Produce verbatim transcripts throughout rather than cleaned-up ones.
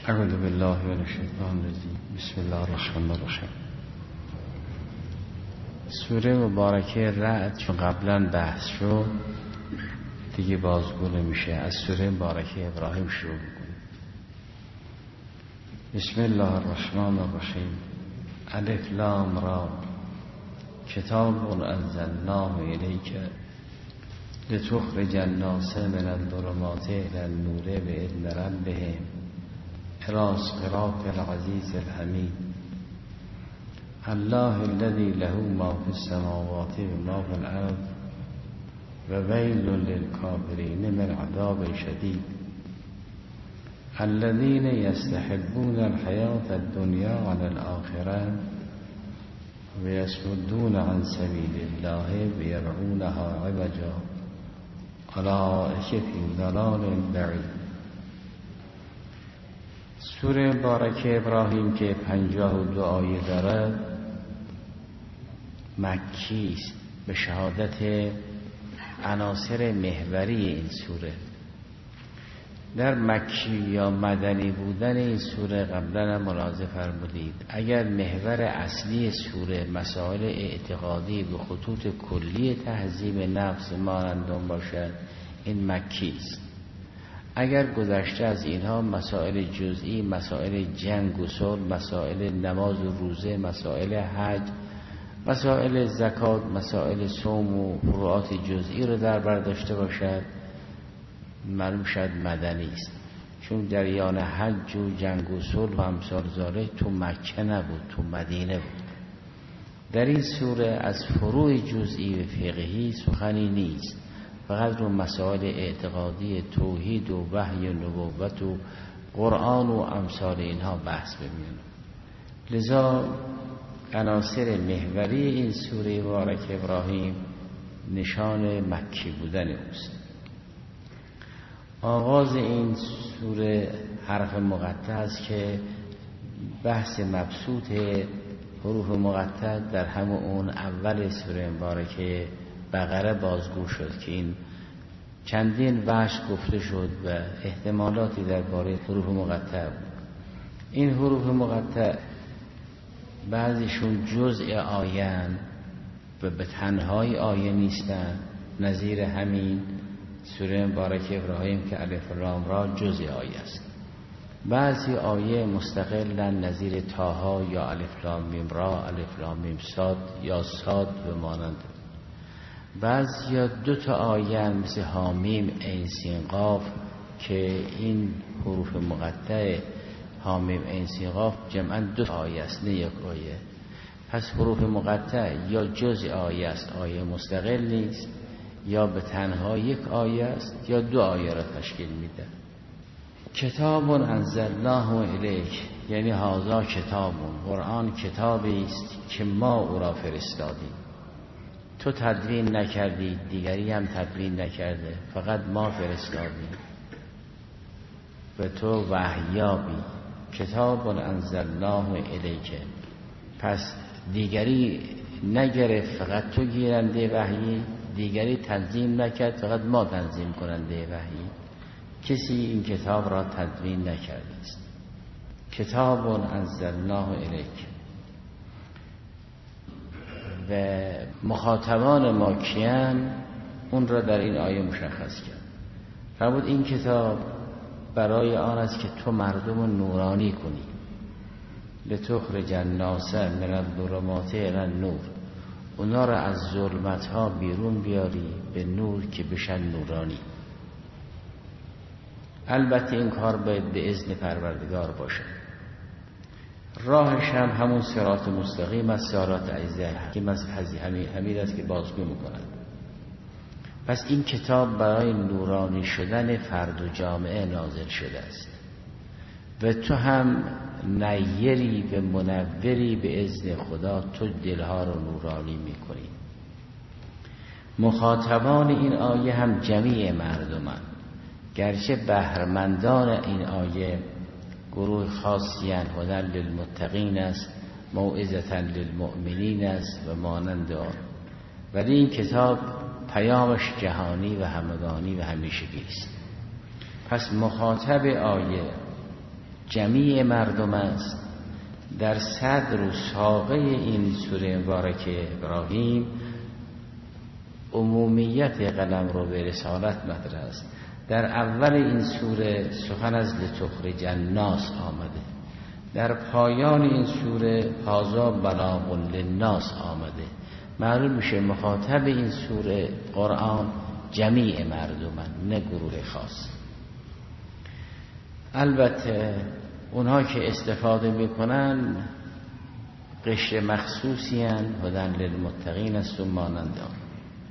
اعوذ بالله من الشیطان الرجیم. بسم الله الرحمن الرحیم. سوره مبارکه رعد چون قبلا بحث شد دیگه بازگو نمیشه، از سوره مبارکه ابراهیم شروع میکنیم. بسم الله الرحمن الرحیم. الف لام را کتاب انزلناه الیک لتخرج الناس من الظلمات الی النور باذن ربهم الی صراط العزیز الحمید. الله الذي له ما في السماوات وما في الارض وويل للكافرين من عذاب شديد. الذين يستحبون الحياة الدنيا على الآخرة ويصدون عن سبيل الله ويبغونها عوجا أولئك في ضلال بعيد. سوره مبارکه ابراهیم که پنجاه و دو آیه دارد مکی است به شهادت عناصر محوری این سوره. در مکی یا مدنی بودن این سوره قبلا هم ملاحظه فرمودید اگر محور اصلی سوره مسائل اعتقادی به خطوط کلی تهذیب نفس مانندان باشد این مکی است. اگر گذشته از اینها مسائل جزئی، مسائل جنگ و صلح، مسائل نماز و روزه، مسائل حج، مسائل زکات، مسائل صوم و فروعات جزئی رو در بر داشته باشد معلوم شد مدنی است، چون جریان حج و جنگ و صلح و امثال ذالک تو مکه نبود، تو مدینه بود. در این سوره از فروع جزئی و فقهی سخنی نیست، فقط رو مسائل اعتقادی توحید و وحی و نبوت و قرآن و امثال اینها بحث بمیانه. لذا عناصر محوری این سوره مبارک ابراهیم نشان مکی بودن اوست. آغاز این سوره حرف مقطع است که بحث مبسوط حروف مقطع در همون اون اول سوره مبارکه بقره بازگو شد که این چندین وجه گفته شد و احتمالاتی درباره حروف مقطع بود. این حروف مقطع بعضیشون جزء آیه‌اند و به تنهایی آیه نیستند، نظیر همین سوره مبارک ابراهیم که الف لام را جزء آیه است. بعضی آیه مستقلن نظیر طه یا الف لام میم را، الف لام میم صاد یا صاد به مانند. بعضی یا دو تا آیه مثل حامیم عین سین قاف که این حروف مقطع حامیم عین سین قاف جمعاً دو تا آیه است نه یک آیه. پس حروف مقطع یا جزء آیه است، آیه مستقل نیست، یا به تنها یک آیه است یا دو آیه را تشکیل میده. کتاب انزلناه الیک یعنی هذا کتاب، قرآن کتابی است که ما او را فرستادیم. تو تدوین نکردی، دیگری هم تدوین نکرده، فقط ما فرستادیم و تو وحیابی. کتاب انزلناه الیک، پس دیگری نگرفت فقط تو گیرنده وحی، دیگری تنظیم نکرد فقط ما تنظیم کننده وحی. کسی این کتاب را تدوین نکرده است. کتاب انزلناه الیک و مخاطبان ما کیان اون را در این آیه مشخص کرد. فرمود این کتاب برای آن است که تو مردم نورانی کنی. لتخرج الناس من الظلمات الی النور، اونا را از ظلمت ها بیرون بیاری به نور که بشن نورانی. البته این کار باید به اذن پروردگار باشه. راهش هم همون صراط مستقیم از صراط عزیز حکیم از حمید است که بازگو میکنند. پس این کتاب برای نورانی شدن فرد و جامعه نازل شده است و تو هم نیری و منوری به اذن خدا، تو دلها رو نورانی میکنی. مخاطبان این آیه هم جمیع مردمان، گرچه بهرمندان این آیه گروه خاصی هدن للمتقین است، موعظة للمؤمنین است و مانند آن، ولی این کتاب پیامش جهانی و همگانی و همیشگی است. پس مخاطب آیه جمیع مردم است. در صدر و ساقه این سوره مبارکه ابراهیم عمومیت قلمرو به رسالت مطرح است. در اول این سوره سخن از لتخرج الناس آمده، در پایان این سوره هذا بلاغ للناس آمده. معلوم میشه مخاطب این سوره قرآن جمیع مردمن، نه گروه خاص. البته اونها که استفاده میکنن قشر مخصوصی هستند، هدی للمتقین است و مانند آن.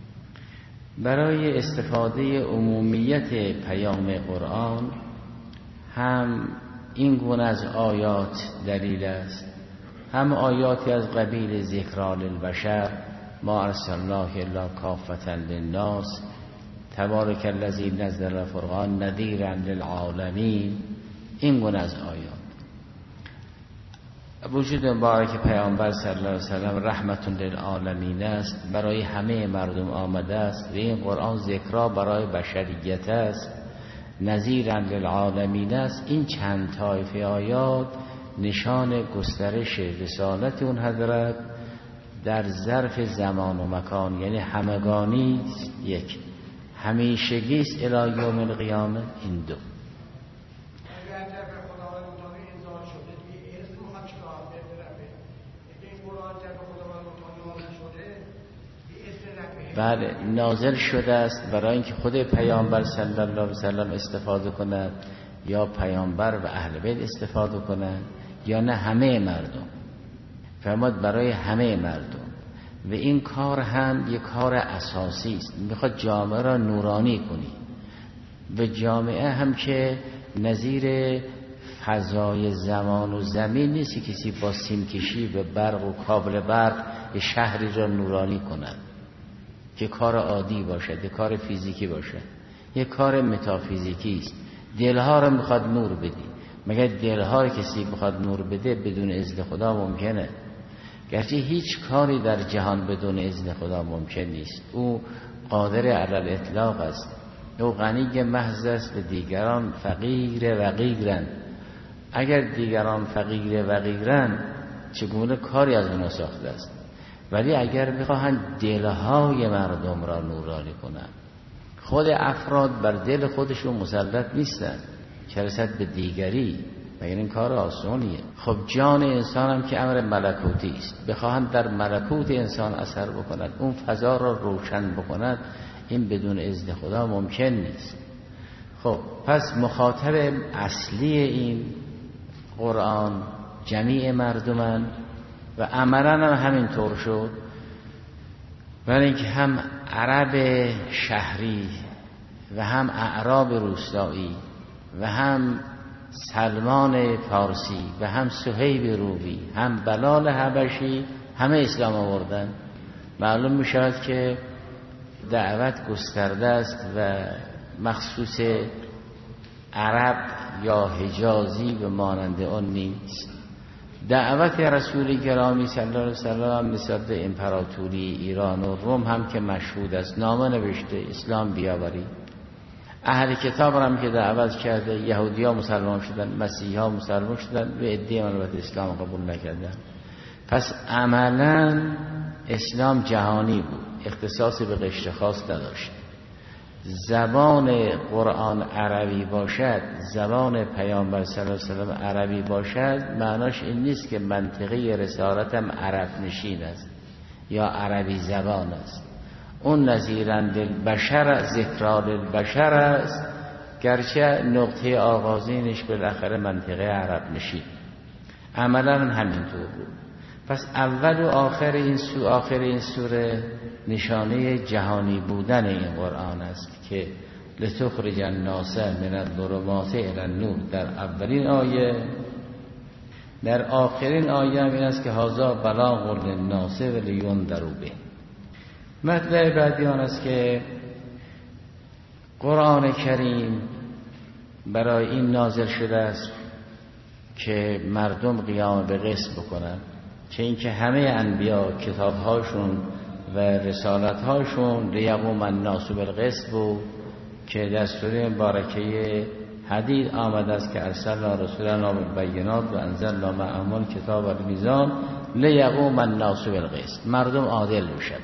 برای استفاده عمومیت پیام قرآن هم این گونه از آیات دلیل است، هم آیاتی از قبیل ذکرا للبشر، ما ارسلناک الا کافة للناس، تبارک الذی نزل الفرقان نذیرا للعالمین. این گونه از آیات وجود مبارک پیامبر صلی الله علیه و سلم رحمت للعالمین است، برای همه مردم آمده است و این قرآن ذکرا برای بشریت است، نذیرا للعالمین است. این چند طایفه آیات نشان گسترش رسالت اون حضرت در ظرف زمان و مکان، یعنی همگانی است، یک همیشگی است الی یوم القیامه. این دو بله نازل شده است برای اینکه خود پیامبر صلی الله علیه و سلم استفاده کند، یا پیامبر و اهل بیت استفاده کنند، یا نه همه مردم. فرمود برای همه مردم. و این کار هم یک کار اساسی است، میخواد جامعه را نورانی کنی. و جامعه هم که نظیر فضای زمان و زمین نیست کسی با سیمکشی و برق و کابل برق یه شهری را نورانی کند، که کار عادی باشد، یه کار فیزیکی باشد، یه کار متافیزیکی است. دلها رو میخواد نور بدی، مگر دلها رو کسی میخواد نور بده بدون اذن خدا ممکنه؟ گرچه هیچ کاری در جهان بدون اذن خدا ممکن نیست. او قادر علی الاطلاق است، او غنی محض است و دیگران فقیر و غیرند. اگر دیگران فقیر و غیرند چگونه کاری از اونا ساخته است؟ ولی اگر بخواهند دلهای مردم را نورانی کنند، خود افراد بر دل خودشون مسلط نیستند که رسد به دیگری، مگر این کار آسانیه؟ خب جان انسان هم که امر ملکوتی است، بخواهند در ملکوت انسان اثر بکند، اون فضا را روشن بکند، این بدون اذن خدا ممکن نیست. خب پس مخاطب اصلی این قرآن جمیع مردمن و عملا هم همینطور شد، برای اینکه هم عرب شهری و هم اعراب روستایی و هم سلمان فارسی و هم صهیب رومی هم بلال حبشی همه اسلام آوردن. معلوم می شود که دعوت گسترده است و مخصوص عرب یا حجازی و مانند آن نیست. دعوت رسول گرامی صلی الله علیه وسلم نسبت به امپراتوری ایران و روم هم که مشهود است، نامه نوشته اسلام بیاوری. اهل کتاب هم که دعوت کرده، یهودی ها مسلمان شدن، مسیحی ها مسلمان شدن و عده البته اسلام قبول نکردن. پس عملا اسلام جهانی بود، اختصاصی به قشر خاص نداشت. زبان قرآن عربی باشد، زبان پیامبر صلی الله علیه وسلم عربی باشد، معناش این نیست که منطقه رسالتم عرب نشین است یا عربی زبان است. اون نظیرا للبشر ذکرا للبشر است، گرچه نقطه آغازینش بالاخره منطقه عرب نشین. عملا همینطور بود. پس اول و آخر این سو آخر این سوره نشانه جهانی بودن این قرآن است که لتخرج الناس من الظلمات الی النور در اولین آیه. در آخرین آیه هم این است که هذا بلاغ للناس و لینذروا به. مطلب بعدی آن است که قرآن کریم برای این نازل شده است که مردم قیام به قسط بکنند، که اینکه همه انبیا کتابهاشون و رسالتهاشون لیقوم الناس بالقسط بود که در سوره مبارکه حدیث آمده است که ارسلنا رسولنا بالبینات و انزلنا معهم الکتاب والمیزان لیقوم الناس بالقسط. مردم عادل بشن.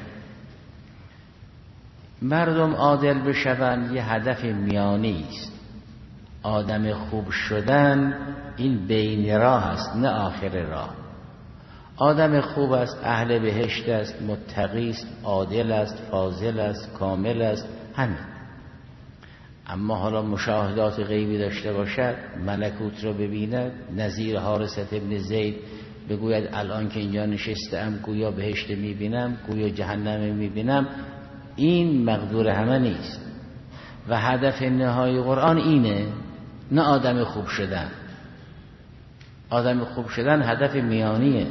مردم عادل بشن یه هدف میانی است. آدم خوب شدن این بین راه است، نه آخر راه. آدم خوب است، اهل بهشت است، متقی است، عادل است، فاضل است، کامل است، همین. اما حالا مشاهدات غیبی داشته باشد، ملکوت رو ببیند، نظیر حارثة ابن زید بگوید الان که اینجا نشستم گویا بهشت میبینم، گویا جهنم میبینم، این مقدور همه نیست. و هدف نهایی قرآن اینه، نه آدم خوب شدن. آدم خوب شدن هدف میانیه.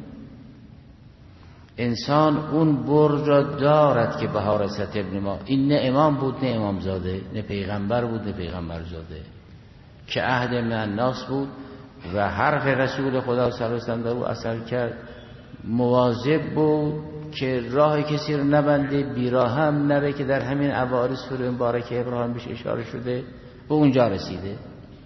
انسان اون برج را دارد که به حارثة ابن ما، این نه امام بود نه امام زاده، نه پیغمبر بود نه پیغمبر زاده، که عهد من الناس بود و حرف رسول خدا صلی الله علیه و سلم در او اثر کرد. مواظب بود که راه کسی رو نبنده، بیراه هم نره، که در همین اوائل سوره مبارک ابراهیم بهش اشاره شده به اونجا رسیده.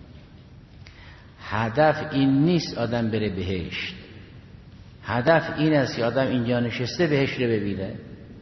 هدف این نیست آدم بره بهشت، هدف این است که آدم اینجا نشسته بهشت رو ببینه.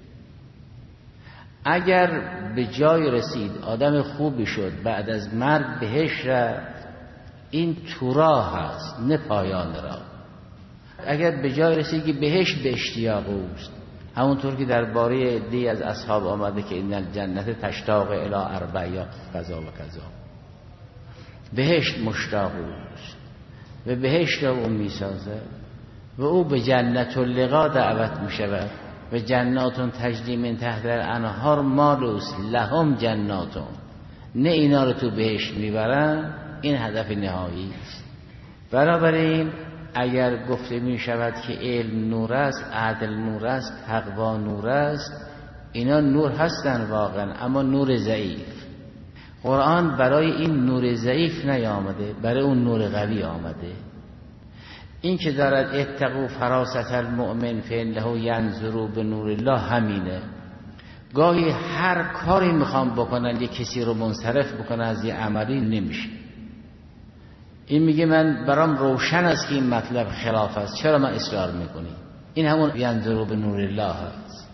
اگر به جای رسید آدم خوبی شد بعد از مرگ بهشت رفت، این تو راه هست نه پایان راه. اگر به جای رسید که بهشت به اشتیاق اوست، همونطور که درباره عده‌ای از اصحاب آمده که این الجنت تشتاق الی اربع یا کذا و کذا، بهشت مشتاق اوست و بهشت را او میسازه و او به جنت اللقا دعوت می شود و جناتون تجری من تحت الانهار مالوس لهم جناتون، نه اینا رو تو بهشت میبرن. این هدف نهایی است. بنابراین اگر گفته می شود که علم نور است، عدل نور است، تقوا نور است، اینا نور هستن واقعا، اما نور ضعیف. قرآن برای این نور ضعیف نیامده، برای اون نور قوی آمده. این که دارد اتقوا فراست المؤمن فانه ینظر بنور الله، همینه. گاهی هر کاری میخوام بکنن یه کسی رو منصرف بکنن از یه عملی، نمیشه. این میگه من برام روشن است که این مطلب خلاف است، چرا من اصرار میکنی؟ این همون ینظر بنور الله است.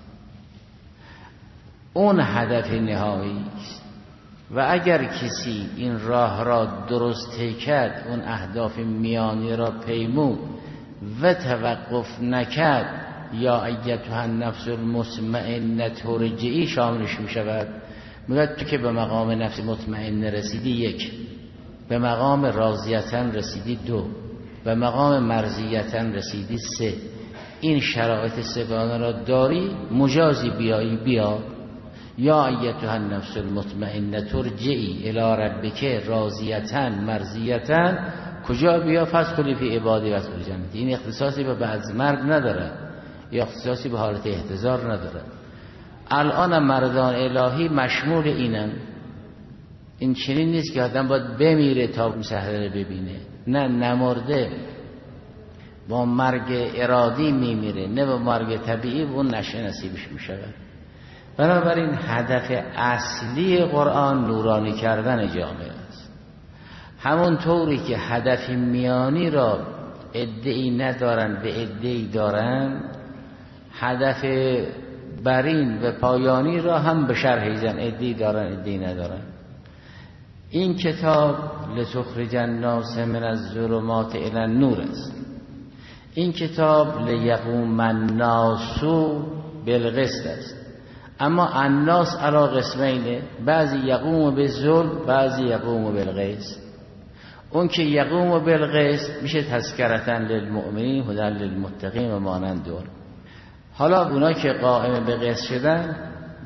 اون هدف نهایی است. و اگر کسی این راه را درست کرد، اون اهداف میانی را پیمود و توقف نکرد، یا ایتها النفس المطمئنه ترجعی شاملش می شود. میگه تو که به مقام نفس مطمئنه رسیدی، یک، به مقام راضیتن رسیدی، دو، به مقام مرضیتن رسیدی، سه. این شرایط سگانه را داری، مجازی بیایی بیا. یا ایتها النفس المطمئنه ترجعی الی ربک راضیتن مرضیتن، کجا بیا؟ فادخلی فی عبادی وادخلی جنتی. این اختصاصی به بعد مرگ نداره، یا اختصاصی به حالت احتضار نداره. الان مردان الهی مشمول اینن. این چنین نیست که آدم باید بمیره تا صحنه رو ببینه، نه، نمرده با مرگ ارادی میمیره، نه با مرگ طبیعی اون نشه نصیبش میشود. بنابراین هدف اصلی قرآن نورانی کردن جامعه است. همون طوری که هدف میانی را عده‌ای ندارن به عده‌ای دارن، هدف برین و پایانی را هم به شرحی زن عده‌ای دارن عده‌ای ندارن. این کتاب لتخرج الناس من الظلمات الی النور است. این کتاب لیقوم الناس بالقسط است. اما الناس علی قسمینه، بعضی یقوم بالظلم، بعضی یقوم بالقسط. اون که یقوم بالقسط میشه تذکرة للمؤمنین هدی للمتقین و مانند اون. حالا اونا که قائم به قسط شدن،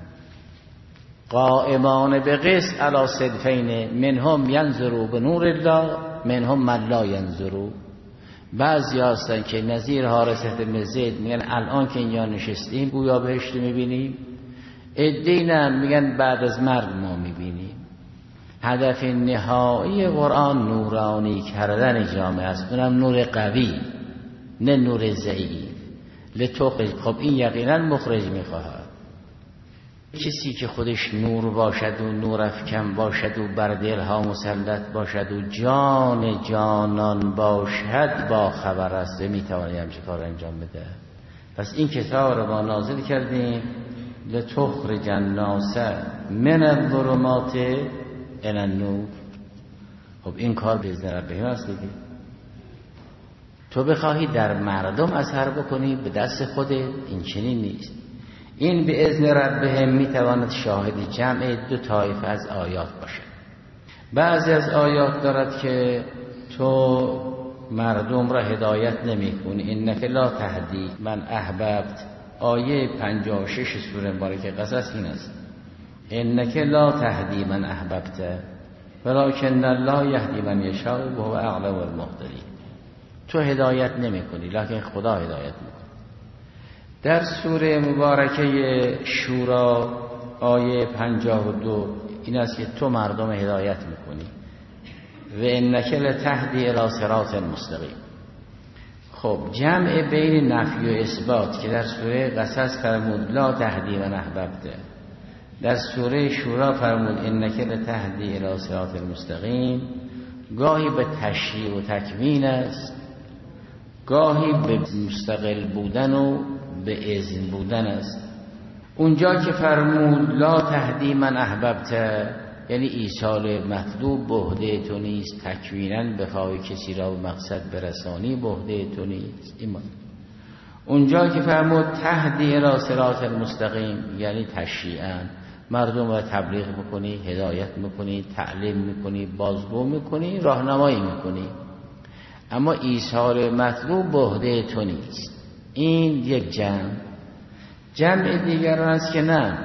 قائمان به قسط علی صنفین، منهم ینظروا بنور الله منهم من لا ینظروا. بعضی هستن که نظیر حارثة بن زید میگن الان که اینجا نشستیم گویا بهشت میبینیم، عده‌ای نه میگن بعد از مرگ ما میبینیم. هدف نهایی قرآن نورانی کردن جامعه است، اونم نور قوی نه نور ضعیف. لتخرج، خب این یقینا مخرج میخواهد. کسی که خودش نور باشد و نور افکن باشد و بر دلها مسلط باشد و جان جانان باشد با خبر است میتواند همچه کار انجام بده. پس این کتاب رو ما نازل کردیم لتخرج الناس من الظلمات الی النور. خب این کار به اذن ربهم است دیگه. تو بخواهی در مردم اثر بکنی به دست خودت این چنین نیست. این به اذن ربهم میتواند شاهد جمع دو طایفه از آیات باشه. بعضی از آیات دارد که تو مردم را هدایت نمی کنی، انک لا تهدی من احببت. آیه پنجاه و شش سوره مبارکه قصص این است، انک لا تهدی من احببت ولکن الله یهدی من یشاء و هو اعلم بالمهتدین. تو هدایت نمی کنی لکن خدا هدایت میکنه. در سوره مبارکه شورا آیه پنجاه و دو این است که تو مردم هدایت میکنی و انک لتهدی الی صراط مستقیم. خب جمع بین نفی و اثبات که در سوره قصص فرمود لا تهدی من احببت، در سوره شورا فرمود انک لتهدی الی صراط مستقیم، گاهی به تشریع و تکوین است، گاهی به مستقل بودن و به اذن بودن است. اونجا که فرمود لا تهدی من احببت یعنی ایصال مطلوب به عهده تو نیست، تکویناً بخوای کسی را به مقصد برسانی به عهده تو نیست. ایمان. اونجا که فرمود تهدی الی صراط المستقیم یعنی تشریعاً مردم را تبلیغ میکنی، هدایت میکنی، تعلیم میکنی، بازگو میکنی، راهنمایی میکنی، اما ایصال مطلوب به عهده تو نیست. این یک جمع. جمع دیگر است که نه،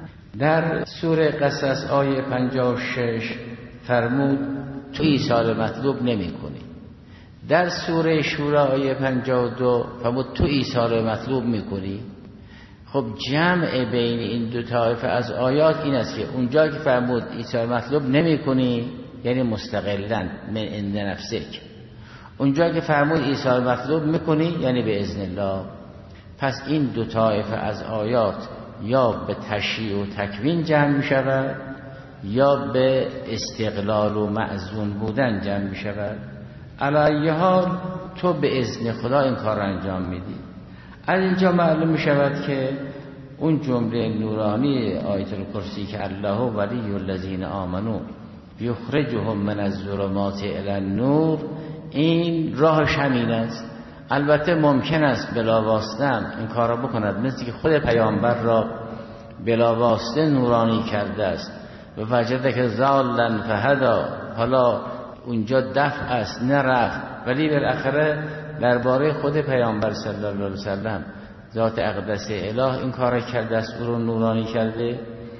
در سوره قصص آیه پنجاه و شش فرمود تو ایصال مطلوب نمی کنی، در سوره شورا آیه پنجاه و دو فرمود تو ایصال مطلوب می کنی. خب جمع بین این دو طایفه از آیات این است که اونجا که فرمود ایصال مطلوب نمی کنی یعنی مستقلاً من عند نفسک، اونجا که فرمود ایصال مطلوب می کنی یعنی به اذن الله. پس این دو طایفه از آیات یا به تشریع و تکوین جمع می شود یا به استقلال و معزون بودن جمع می شود. علی حال تو به اذن خدا این کار را انجام میدی. از اینجا معلوم می شود که اون جمله نورانی آیت الکرسی که الله ولی الذین آمنوا یخرجهم من الظلمات الی النور، این راهش همین است. البته ممکن است بلا واسطه این کار را بکند، مثل که خود پیامبر را بلا واسطه نورانی کرده است و وجده که ضالا فهدا، حالا اونجا دفع است نه رفع، ولی بالاخره درباره خود پیامبر صلی الله علیه وسلم ذات اقدس اله این کار را کرده است، او را نورانی کرده.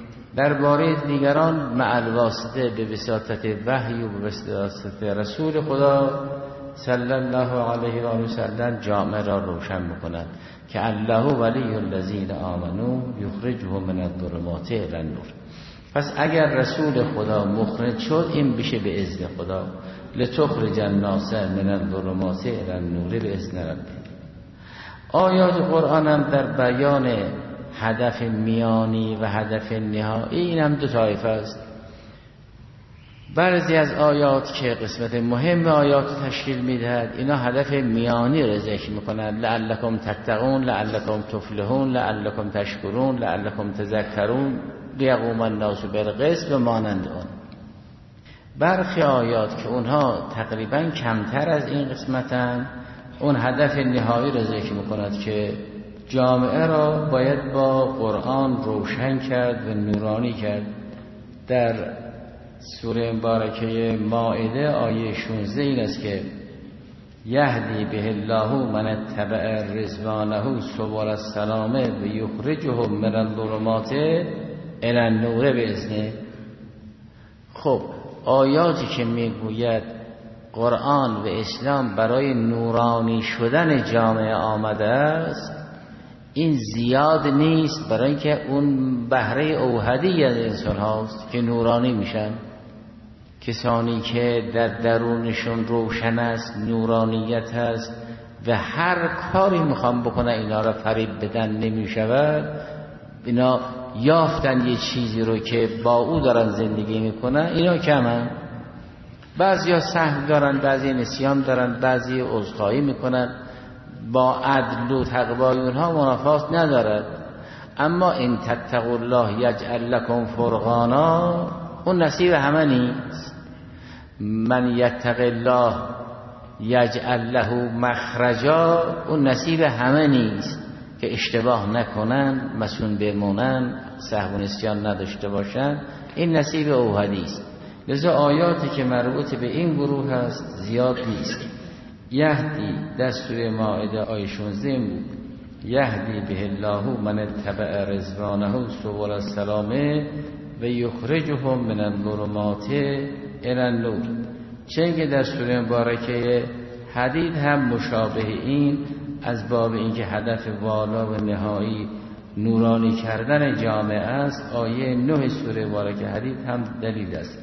درباره دیگران مع الواسطه به وساطت وحی و به وساطت رسول خدا صلی الله علیه و آله و سلم جامعه را روشن می‌کند که الله ولی الذین آمنوا یخرجهم من الظلمات الی النور. پس اگر رسول خدا مخرج شد این بشه به اذن خدا، لتخرج الناس من الظلمات الی النور باذن ربهم. آیات قرآن هم در بیان هدف میانی و هدف نهایی این هم دو طایفه است. بعضی از آیات که قسمت مهم آیات تشکیل میدهد اینا هدف میانی را ذکر میکنند، لعلکم تتقون، لعلکم تفلحون، لعلکم تشکرون، لعلکم تذکرون، لیقوم الناس بالقسط و مانند آن. برخی آیات که اونها تقریبا کمتر از این قسمتن اون هدف نهایی را ذکر میکند که جامعه را باید با قرآن روشن کرد و نورانی کرد. در سوره مبارکه مائده آیه شانزده این است که یهدی به الله من اتبع رضوانه سبل السلام و یخرجهم من الظلمات الی النور باذنه. خب آیاتی که میگوید قرآن و اسلام برای نورانی شدن جامعه آمده است این زیاد نیست، برای اینکه اون بهره اوحدی از انسان هاست که نورانی میشن. کسانی که در درونشون روشن است، نورانیت هست و هر کاری میخوام بکنن اینا را فریب بدن نمیشود، اینا یافتن یه چیزی رو که با او دارن زندگی میکنن، اینا کمن. بعضیا سهم دارن، بعضی نسیان دارن، بعضی عذرخواهی میکنن، با عدل و تقوای اونها منافات ندارد. اما ان تتقوا الله یجعل لکم فرقانا، اون نصیب همه نیست. من یتق الله یجعل له مخرجا، اون نصیب همه نیست که اشتباه نکنن، مسئول بمونن، سهو و نسیان نداشته باشن. این نصیب اوحدی است. لذا آیاتی که مربوط به این گروه هست زیاد نیست. یهدی در سوره مائده آیه شانزده بود، یهدی به الله من اتبع رضوانه سبل السلام و یخرجهم من الظلمات الی النور. چه که در سوره مبارکه حدید هم مشابه این، از باب اینکه هدف والا و نهایی نورانی کردن جامعه است، آیه نه سوره مبارکه حدید هم دلیل است.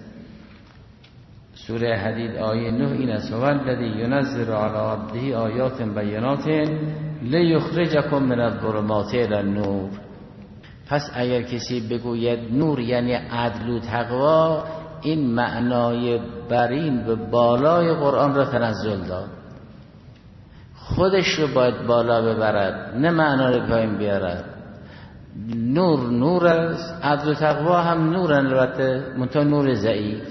سوره حدید آیه نه این است: والذی ینزل علی عبده آیات بینات لیخرجکم من الظلمات الی النور. پس اگر کسی بگوید نور یعنی عدل و تقوا، این معنای برین و بالای قرآن را تنزل داد. خودش رو باید بالا ببرد، نه معنا رو پایین بیارد. نور نور است، عدل و تقوا هم نورن، البته منتها نور ضعیف.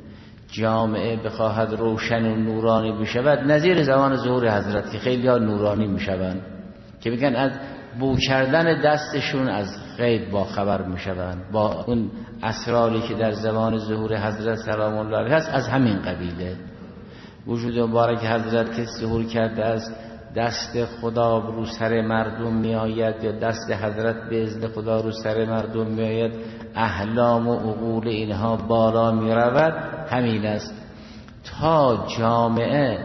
جامعه بخواهد روشن و نورانی بشود، نظیر زمان ظهور حضرت که خیلی ها نورانی میشوند، که میگن از بو کردن دستشون از غیب با خبر میشوند، با اون اسراری که در زمان ظهور حضرت سلام الله علیه هست از همین قبیله. وجود مبارک حضرت که ظهور کرده است، دست خدا رو سر مردم می آید، یا دست حضرت به اذن خدا رو سر مردم می آید، احلام و عقول اینها بالا می رود، همین است. تا جامعه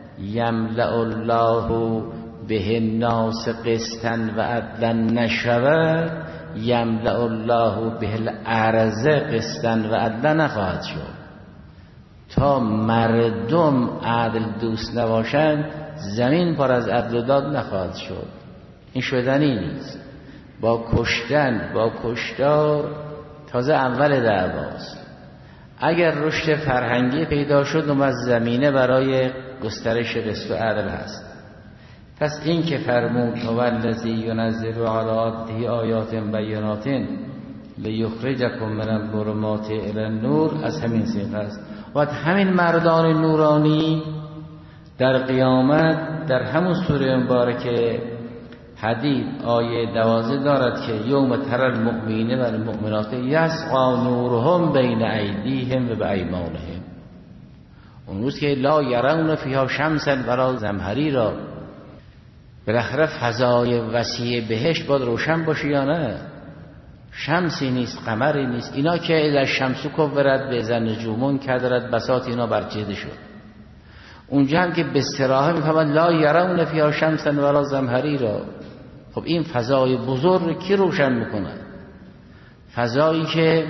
یملأ الله به الناس قسطا و عدلا نشود، یملأ الله به الارض قسطا و عدلا نخواهد شد. تا مردم عدل دوست نباشند، زمین پر از عدل و داد نخواهد شد. این شدنی نیست. با کشتن، با کشتار تازه اول دعواست. اگر رشد فرهنگی پیدا شد، اون از زمینه برای گسترش قسط و عدل هست. پس این که فرمود والذی ینزل علی عبده آیات بینات لیخرجکم من الظلمات الی النور، از همین سیغه است. و همین مردان نورانی در قیامت در همون سوره مبارکه حدید آیه دوازده دارد که یوم تری المؤمنین و المؤمنات یسعی نورهم بین ایدیهم و بایمانهم. اون روز که لا یرون فیها شمسا ولا زمهریرا، بالاخره فضای وسیع بهشت باید روشن باشه یا نه؟ شمسی نیست، قمری نیست. اینا که اذا الشمس کورت به زن نجومون کدرت، بساط اینا برچیده شد. اونجا هم که به صراحه میفهمن لا یرون فیها شمسا ولا زمهریرا. خب این فضای بزرگ کی روشن میکنه؟ فضایی که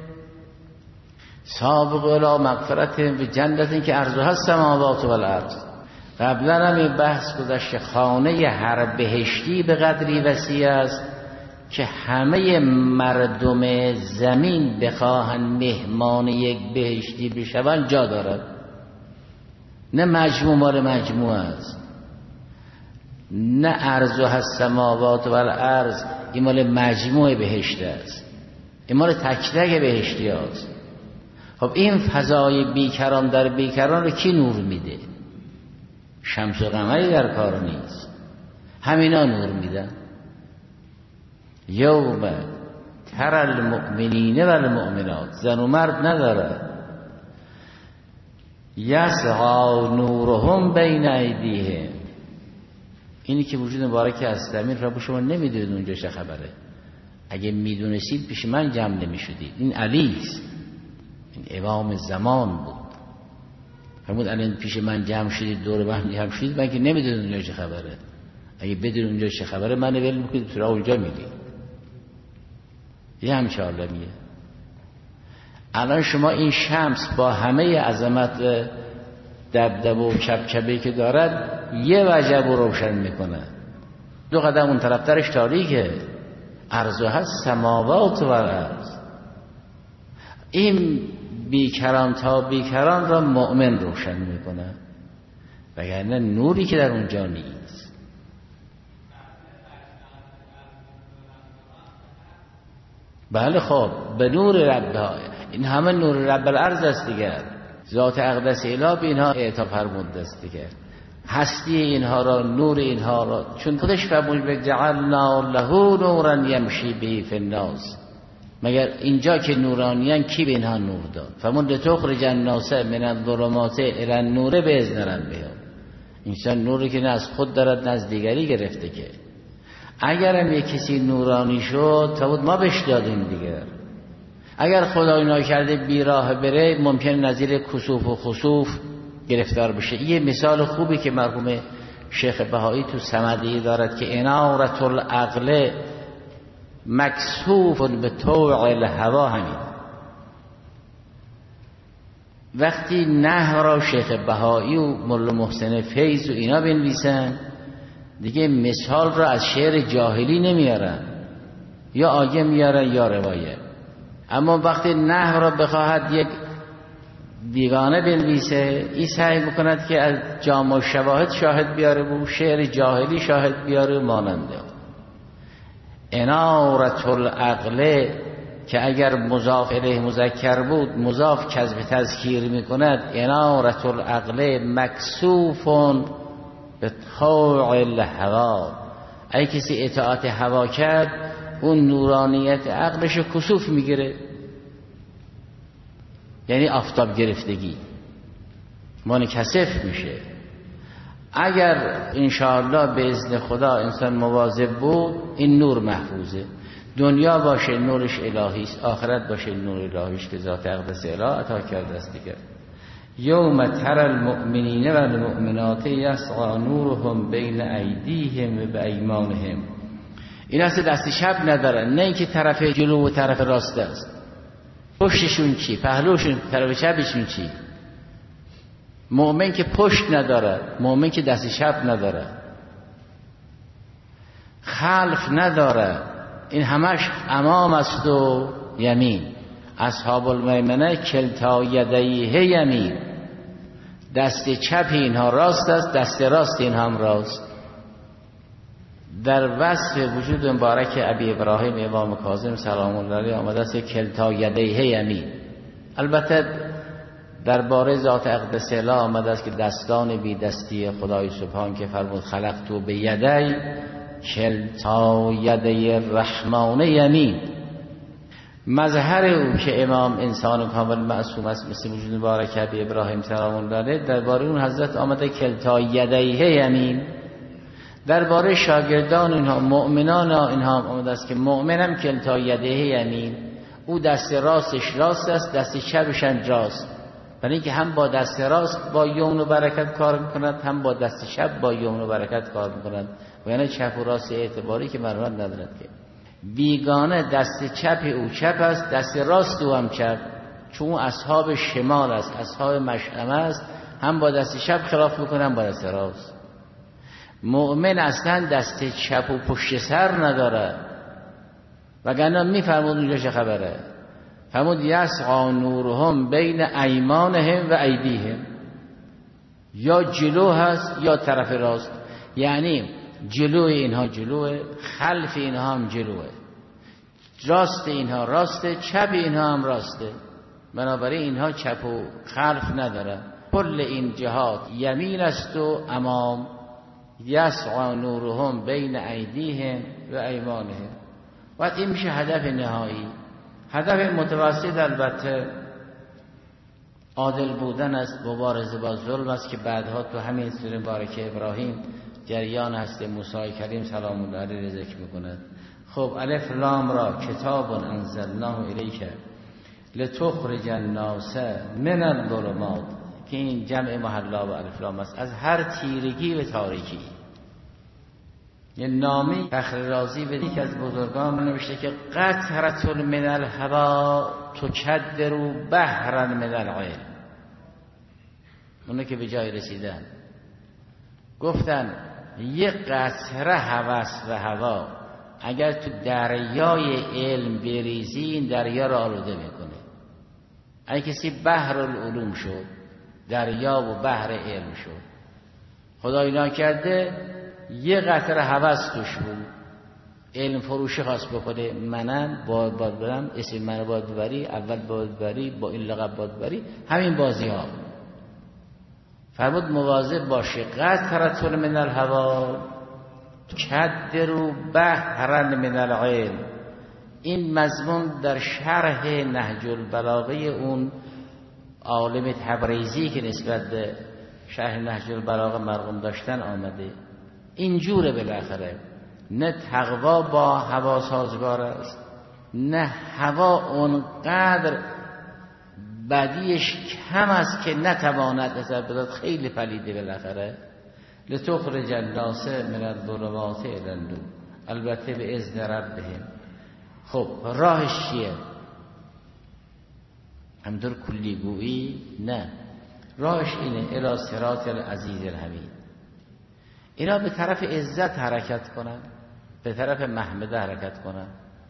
سابق الی مغفرت به جنتی که عرضها السماوات و الارض. قبلا هم این بحث گذشته، خانه هر بهشتی به قدری وسیع است که همه مردم زمین بخواهن مهمان یک بهشتی بشوند جا دارد. نه مجموع مال مجموعه است، نه ارضها السماوات و الارض، این مال مجموع بهشت است، این مال تک تک بهشتی است. خب این فضای بیکران در بیکران رو کی نور میده؟ شمس و قمری در کار نیست، همینا نور میدن. یوم تری المؤمنین و المؤمنات، زن و مرد نداره. یسعی نورهم بین ایدیهم، اینی که وجود مبارک است. امین را شما نمیدونید اونجا چه خبره. اگه میدونستید پیش من جمع نمیشدید. این علی است، این امام زمان بود. فرمود الان پیش من جمع شدید، دور من جمع شدید، من که نمیدونید اونجا چه خبره. اگه بدونید اونجا چه خبره، من ول میکنید تو اونجا میدید. یه همچه عالمیه. الان شما این شمس با همه عظمت دبدب و چبچبه‌ای که دارد، یه وجب رو روشن میکنه، دو قدم اون طرفترش تاریکه. عرضها السماوات و الارض. این بیکران تا بیکران را مؤمن روشن میکنه، وگرنه نوری که در اونجا نیست. بله خب به نور رب، این همه نور رب الارض است دیگر. ذات اقدس اله به اینها اعطا فرموده است دیگر. هستی اینها را، نور اینها را، چون خودش فرمود به جعلنا له نورا یمشی به فی الناس. مگر اینجا که نورانیان کی به اینها نور داد؟ فرمود لتخرج الناس من الظلمات الی النور باذن ربهم. انسان نوری که نه از خود دارد نه از دیگری گرفته که. اگرم یک کسی نورانی شد تا بود ما بهش دادیم دیگر. اگر خدای ناکرده بیراه بره ممکن نظیر کسوف و خسوف گرفتار بشه. یه مثال خوبی که مرحوم شیخ بهایی تو صمدی دارد که انارة العقل مکسوف به طوع الهوا. همین وقتی نحو را شیخ بهایی و مولا محسن فیض و اینا بنویسن دیگه مثال را از شعر جاهلی نمیارن، یا آیه میارن یا روایه. اما وقتی نحو را بخواهد یک بیگانه بنویسه، این سعی میکند که از جامع شواهد شاهد بیاره و شعر جاهلی شاهد بیاره ماننده. انارة العقل که اگر مضاف الیه مذکر بود مضاف کذب تذکیر میکند. انارة العقل مکسوف به طوع الهوا. اگه کسی اطاعت هوا کرد اون نورانیت عقلش کسوف میگیره، یعنی آفتاب گرفتگی منکسف میشه. اگر انشاءالله به اذن خدا انسان مواظب بود این نور محفوظه. دنیا باشه نورش الهی است، آخرت باشه نور الهیش که ذات اقدس اله عطا کرده است دیگر. یوم تر المؤمنین و المؤمنات یسعی نورهم بین ایدیهم و بایمانهم. این اصل دست چپ ندارن، نه اینکه طرف جلو و طرف راست است. پشتشون چی؟ پهلوشون طرف چپشون چی؟ مؤمن که پشت نداره، مؤمن که دست چپ نداره، خلف نداره، این همش امام است و یمین. اصحاب المیمنه کلتا یدیه یمین. دست چپ اینها راست است، دست راست این هم راست. در وصف وجود مبارک ابی ابراهیم امام کاظم سلام الله علیه آمده است کلتا یدیه یمین. البته درباره ذات اقدس اله آمده است که دستان بی دستی خدای سبحان که فرمود خلقتو به یدی کلتا یدی الرحمن یمین. مظهر او که امام انسان کامل معصوم است مثل وجود مبارک ابی ابراهیم سلام الله علیه، درباره اون حضرت آمده کلتا یدیه یمین. درباره شاگردان اینها مؤمنان اینها آمده است که مؤمنم کلتا یدیه یمین، او دست راستش راست است، دست چپش هم راست. برای اینکه هم با دست راست با یمن و برکت کار میکند، هم با دست چپ با یمن و برکت کار میکند. و یعنی چپ و راست اعتباری که مرمت ندارد که بیگانه دست چپ او چپ است، دست راست او هم چپ، چون اون اصحاب شمال است، اصحاب مشأمه است، هم با دست چپ خلاف میکنه هم با دست راست. مؤمن اصلا دست چپ و پشت سر نداره، وگرنه میفرمود اونجا چه خبره. فرمود یسعی نورهم بین ایمانهم و ایدیهم. یا جلو هست یا طرف راست، یعنی جلو اینها جلوه، خلف اینها هم جلوه، راست اینها راسته، چپ اینها هم راسته. بنابراین اینها چپ و خلف نداره، کل این جهات یمین است و امام. یسعی نورهم بین ایدیهم و ایمانهم. و این میشه هدف نهایی. هدف متوسط البته عادل بودن است، مبارزه با ظلم است که بعدها تو همین سوره مبارکه ابراهیم جریان هست موسی کریم سلام الله علیه ذکر میکند. خب الف لام را کتاب انزلناه الیک لتخرج الناس من الظلمات، که این جمع محلا و الف لام است، از هر تیرگی و تاریکی. یه نامی فخر رازی به یکی از بزرگان نوشته که قطرة من الهوا تکدر بحرا من العلم. اونه که به جای رسیدن گفتن یه قطره هوس و هوا اگر تو دریای علم بریزی این دریا را آلوده میکنه. اگه کسی بحر العلوم شد، دریا و بحر علم شد، خدای ناکرده یه قطره هوس توش بود، علم فروشی خواست بکنه، منم باید باید برم، اسم منو باید ببری، اول باید ببری، با این لقب باید ببری، همین بازی ها. فرمود مواظب باشی. قطره من الهوا کدروا بحرا من العلم. این مضمون در شرح نهج البلاغه اون عالم تبریزی که نسبت به شرح نهج البلاغه مرقوم داشتن آمده. اینجوره بالاخره، نه تقوا با هوا سازگار است، نه هوا اونقدر بدیش کم است که نتواند نظر بداد. خیلی پلیده بالاخره. لتخرج الناس من الظلمات الی النور، البته به اذن ربهم. خب راهش چیه؟ همطور کلی گویی نه، راهش اینه الی صراط العزیز الحمید. اینا به طرف عزت حرکت کنن، به طرف محمده حرکت کنن،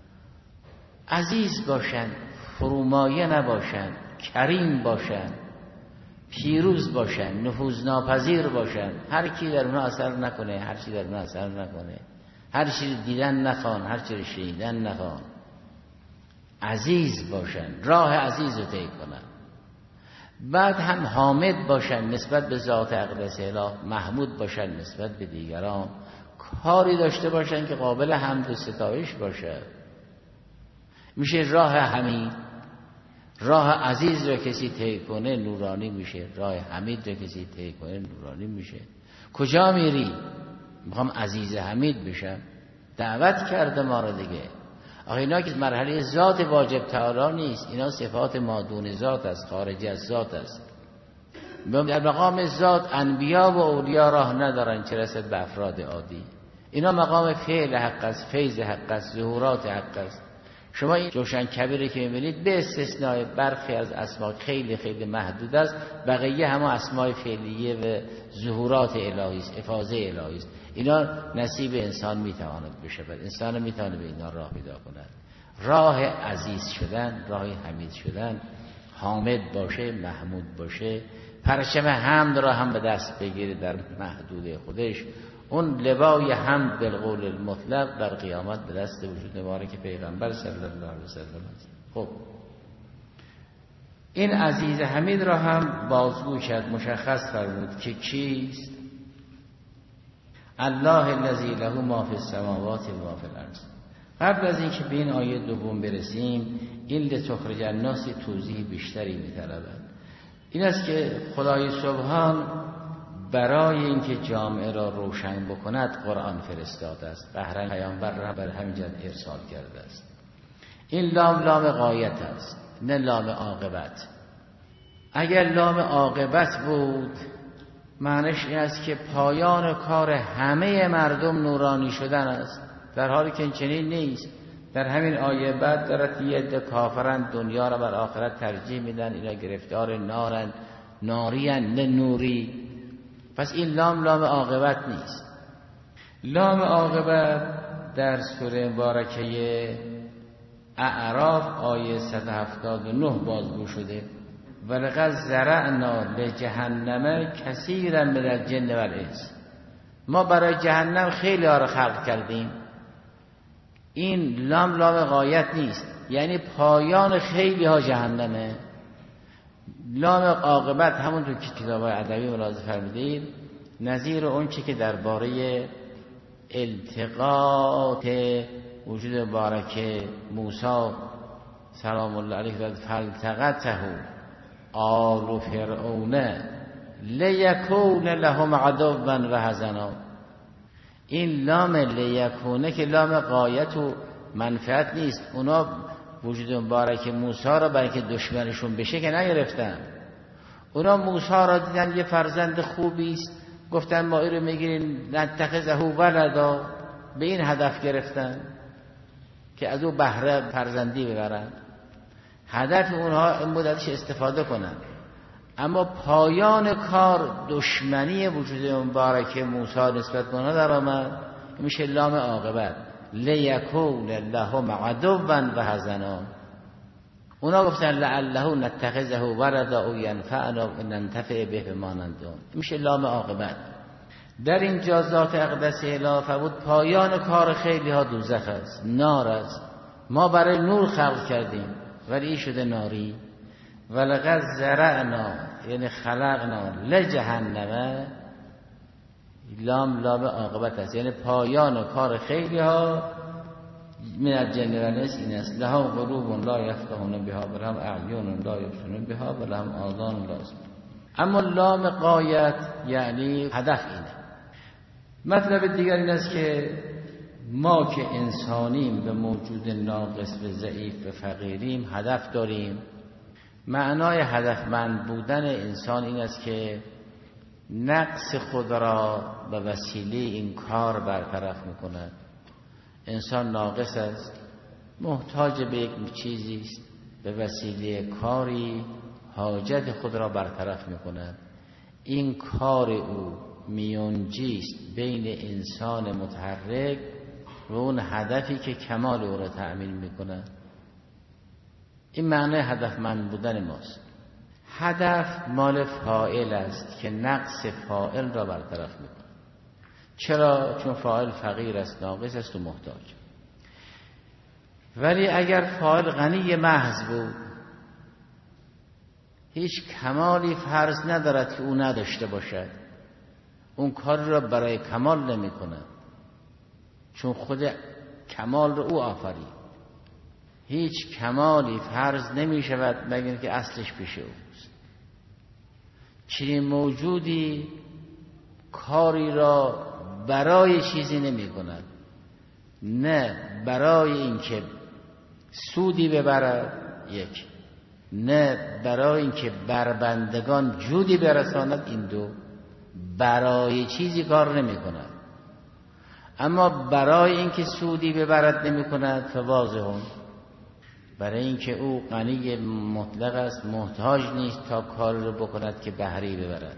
عزیز باشن، فرومایه نباشن، کریم باشن، پیروز باشن، نفوذناپذیر باشن، هر کی در اونها اثر نکنه، هر چی در اونها اثر نکنه، هر چی دیدن نخوان، هر چی شنیدن نخوان، عزیز باشن، راه عزیز رو طی کنن. بعد هم حامد باشن نسبت به ذات اقدس اله، محمود باشن نسبت به دیگران، کاری داشته باشن که قابل حمد و ستایش باشه. میشه راه حمید. راه عزیز را کسی طی کنه نورانی میشه، راه حمید را کسی طی کنه نورانی میشه. کجا میری؟ میخوام عزیز حمید بشم. دعوت کرده ما را دیگه. آخه اینا که مرحله ذات واجب تعالی نیست، اینا صفات مادون ذات است، خارج از ذات است. در مقام ذات انبیا و اولیا راه ندارن چه رسد به افراد عادی. اینا مقام فعل حق است، فیض حق است، ظهورات حق است. شما این جوشن کبیره که میبینید به استثناء برخی از اسما خیلی خیلی محدود است، بقیه همه اسماء فعلیه و ظهورات الهی است، افاضه الهی است. اینا نصیب انسان میتواند بشه، بعد انسان میتونه به اینا راه پیدا کند. راه عزیز شدن، راه حمید شدن، حامد باشه، محمود باشه، پرچم حمد را هم به دست بگیره در محدود خودش. اون لوای حمد بالقول المطلق در قیامت به دست وجود مبارک پیغمبر صلی الله علیه و سلم است. خب این عزیز حمید را هم بازگو کرد، مشخص فرمود که کیست؟ الله الذی له ما فی السماوات و ما فی الارض. قبل از اینکه به این آیه دوم برسیم، این لتخرج الناس توضیح بیشتری می‌طلبد. این است که خدای سبحان برای اینکه جامعه را روشن بکند قرآن فرستاده است، بهر پیامبر را بر همین جهت ارسال کرده است. این لام لام غایت است، نه لام عاقبت. اگر لام عاقبت بود معنیش این است که پایان کار همه مردم نورانی شدن است، در حالی که چنین نیست. در همین آیه بعد دارد یه عده کافرن دنیا را بر آخرت ترجیح میدن، اینا گرفتار نارن، ناریان نه نوری. پس این لام لام عاقبت نیست. لام عاقبت در سوره مبارکه اعراف آیه صد و هفتاد و نه بازگو شده. ولقد زرعنا لجهنم کثیرا من الجن والانس. ما برای جهنم خیلی ها را خلق کردیم. این لام لام غایت نیست، یعنی پایان خیلی ها جهنمه. لام عاقبت همون تو کتاب‌های ادبی ملاحظه فرمودید، نظیر اون چی که درباره التقاط وجود مبارک موسی سلام الله علیه فالتقطه آل فرعون لیکون لهم عدوا و حزنا. این لام لیکونه که لام غایت و منفعت نیست. اونا وجود مبارک موسی را برای که دشمنشون بشه که نگرفتن. اونا موسی را دیدن یه فرزند خوبی است، گفتن ما این رو میگیریم نتخذه ولدا، به این هدف گرفتن که از او بهره فرزندی ببرن. هدف اونها این بود ازش استفاده کنن. اما پایان کار دشمنی وجود مبارک موسی نسبت به اونها در آمد، میشه لام عاقبت. لیکون لهم عدوا و حزنا. اونا گفتن لعله نتخذه ولدا او ینفعنا و ننتفع به بمانندون. میشه لام عاقبت. در اینجا ذات اقدس اله فرمود پایان کار خیلی ها دوزخ است، نار است. ما برای نور خلق کردیم ولی این شده ناری. ولقد زرعنا یعنی خلقنا لجهنم، لام لام عاقبت است، یعنی پایان و کار خیلی ها من الجن و الانس این است. لهم قلوب لا یفقهون بها و لهم اعین لا یبصرون بها و لهم آذان لا یسمعون. اما لام غایت یعنی هدف اینه. مطلب دیگر این است که ما که انسانیم و موجود ناقص و ضعیف و فقیریم هدف داریم. معنای هدفمند بودن انسان این است که نقص خود را به وسیله این کار برطرف میکند. انسان ناقص است، محتاج به یک چیزی است، به وسیله کاری حاجت خود را برطرف میکند. این کار او میانجی است بین انسان متحرک و اون هدفی که کمال او را تأمین میکند. این معنی هدفمند بودن ماست. هدف مال فاعل است که نقص فاعل را برطرف میکند. چرا؟ چون فاعل فقیر است، ناقص است و محتاج. ولی اگر فاعل غنی محض بود، هیچ کمالی فرض ندارد که او نداشته باشد. اون کار را برای کمال نمی کند، چون خود کمال را او آفرید. هیچ کمالی فرض نمی شود مگر اینکه اصلش پیش اوست. چنین موجودی کاری را برای چیزی نمی کند، نه برای اینکه سودی ببرد، یک، نه برای اینکه بربندگان جودی برساند، این دو. برای چیزی کار نمی کند. اما برای اینکه سودی ببرد نمی کند فواضحون، برای اینکه او غنی مطلق است، محتاج نیست تا کار رو بکند که بهره ببرد.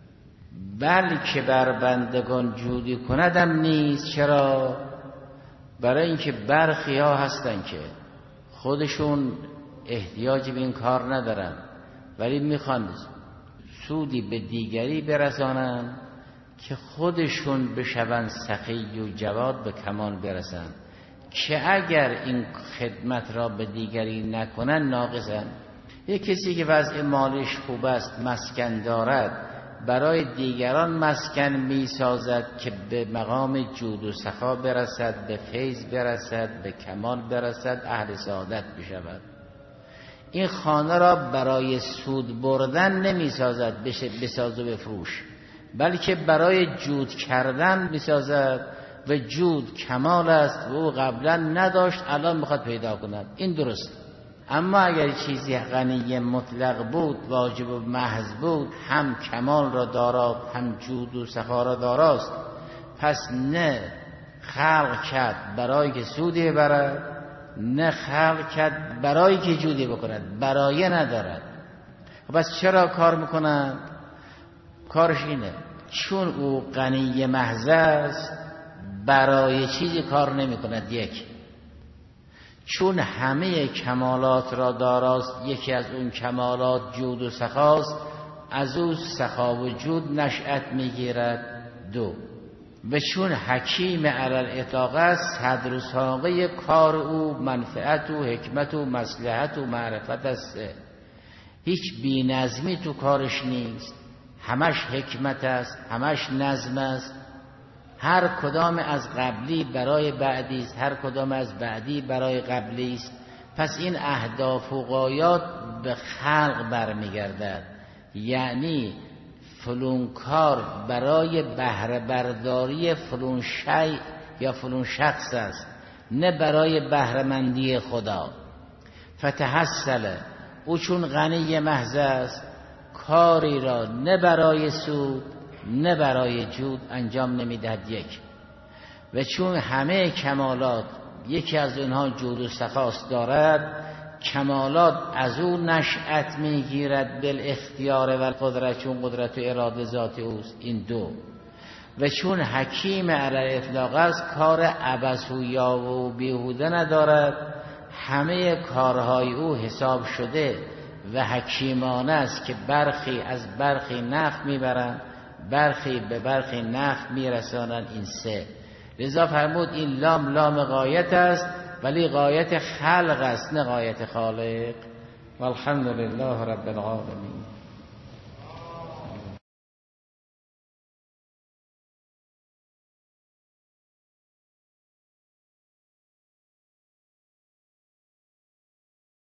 بلکه بربندگان جودی کندم نیست. چرا؟ برای اینکه برخی ها هستن که خودشون احتیاجی به این کار ندارن ولی میخوان سودی به دیگری برسانن که خودشون بشون سخی و جواد به کمال برسن، که اگر این خدمت را به دیگری نکنن ناقصن. یک کسی که وضع مالش خوب است، مسکن دارد، برای دیگران مسکن می سازد که به مقام جود و سخا برسد، به فیض برسد، به کمال برسد، اهل سعادت بشود. این خانه را برای سود بردن نمی سازد بساز و بفروش، بلکه برای جود کردن می سازد و جود کمال است و او قبلا نداشت الان میخواد پیدا کند. این درست. اما اگر چیزی غنی مطلق بود، واجب و محض بود، هم کمال را دارد هم جود و سخا را داراست، پس نه خلق کرد برای که سودی ببرد، نه خلق کرد برای که جودی بکند، برای ندارد. پس چرا کار میکند؟ کارش اینه چون او غنی محض است برای چیزی کار نمی کند. یک، چون همه کمالات را داراست، یکی از اون کمالات جود و سخاست، از او سخا و جود نشأت میگیرد. دو، و چون حکیم علی الاطلاق است، صدر و ساقه کار او منفعت و حکمت و مصلحت و معرفت است. هیچ بی نظمی تو کارش نیست، همش حکمت است، همش نظم است. هر کدام از قبلی برای بعدی است، هر کدام از بعدی برای قبلی است. پس این اهداف و غایات به خلق برمیگردد. یعنی فلون کار برای بهره برداری فلون شیء یا فلون شخص است، نه برای بهره مندی خدا. فتحصل، او چون غنی محض است، کاری را نه برای سود نه برای جود انجام نمیدهد. یک، و چون همه کمالات یکی از اونها جود و سخاست دارد، کمالات از او نشأت میگیرد بالاختیار و قدرت، چون قدرت و اراده ذات اوست. این دو. و چون حکیم علی اطلاق است کار عبث و یا و بیهوده ندارد، همه کارهای او حساب شده و حکیمانه است که برخی از برخی نفع میبرند، برخی به برخی نفع میرسانند. این سه لذا فرمود این لام لام غایت است، ولی غایت خلق است نه غایت خالق. والحمد لله رب العالمین.